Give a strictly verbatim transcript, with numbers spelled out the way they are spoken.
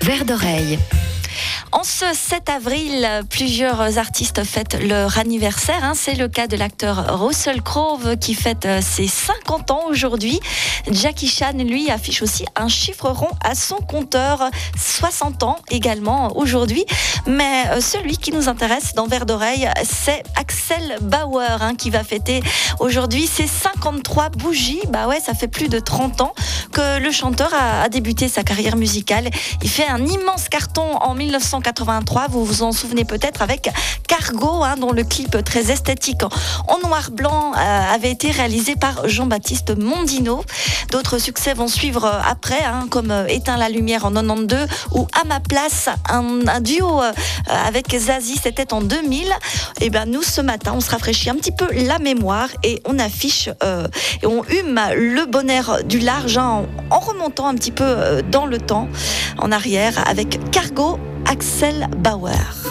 Vert d'oreille. En ce sept avril, plusieurs artistes fêtent leur anniversaire. Hein. C'est le cas de l'acteur Russell Crowe qui fête ses cinquante ans aujourd'hui. Jackie Chan, lui, affiche aussi un chiffre rond à son compteur, soixante ans également aujourd'hui. Mais celui qui nous intéresse dans Vert d'oreille, c'est Axel Bauer hein, qui va fêter aujourd'hui ses cinquante-trois bougies. Bah ouais, ça fait plus de trente ans que le chanteur a, a débuté sa carrière musicale. Il fait un immense carton en mille neuf cent quatre-vingt-trois, vous vous en souvenez peut-être avec Cargo, hein, dont le clip très esthétique en noir-blanc euh, avait été réalisé par Jean-Baptiste Mondino. D'autres succès vont suivre après, hein, comme Éteins la lumière en quatre-vingt-douze ou À ma place, un, un duo euh, avec Zazie, c'était en deux mille. Et ben nous, ce matin, on se rafraîchit un petit peu la mémoire et on affiche euh, et on hume le bon air du large hein, en, en remontant un petit peu euh, dans le temps, en arrière, avec Cargo, Axel Bauer.